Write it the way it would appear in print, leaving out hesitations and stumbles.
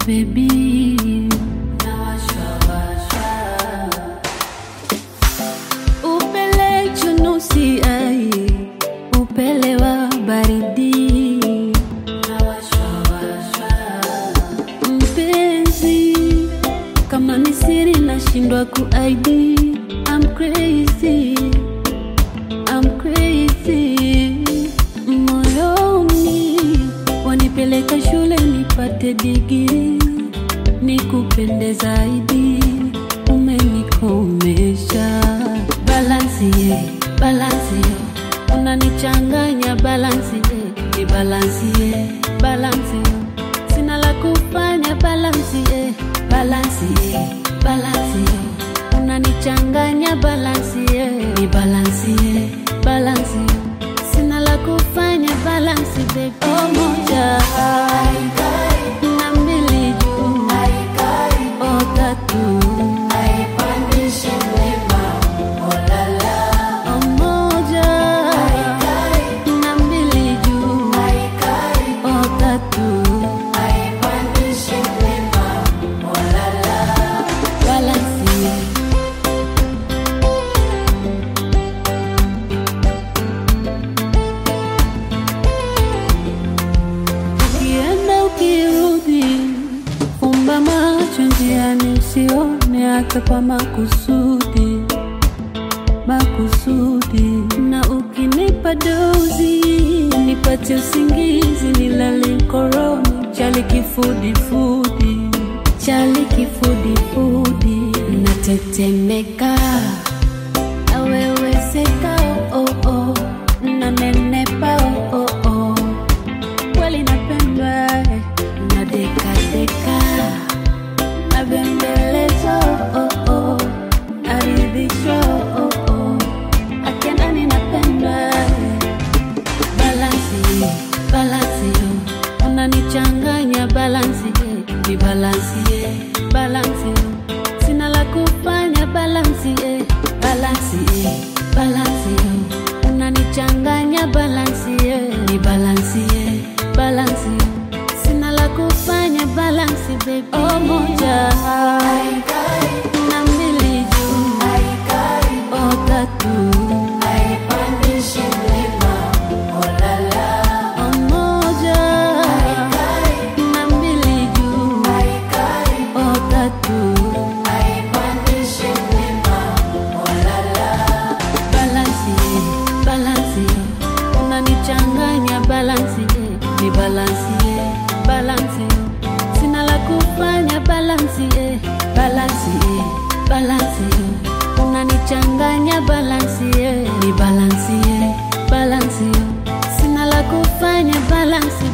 baby. Upele chunusi ai, upele wa baridi. Mpenzi, kama ni siri nashindwa ku-ID. I'm crazy, I'm crazy. Moyoni wanipeleka shule nipate degree, nikupende zaidi, umenikomesha. Balance, unanichanganya. Balance, sina la kufanya. Balance, unanichanganya. Balance, sina la kufanya. Balance, baby. Moja na mbili juu, tatu njiani usione hata kwa makusudi. Na ukinipa dozi nipate usingizi, nilale koroni. Chali kifudi natetemeka, aweweseka. Nanenepa. Kweli napendwa, nadeka nabembeleza. Naridhisha. Akienda ninapendwa. Balance, unanichanganya. Balance, sina la kufanya. Balance, unanichanganya. Balance, sina la kufanya. Balance, baby. Moja na mbili juu, tatu moja na mbili juu, tatu. Balance, unanichanganya. Balance, sina la kufanya. Balance, unanichanganya. Balance, sina la kufanya. Balance.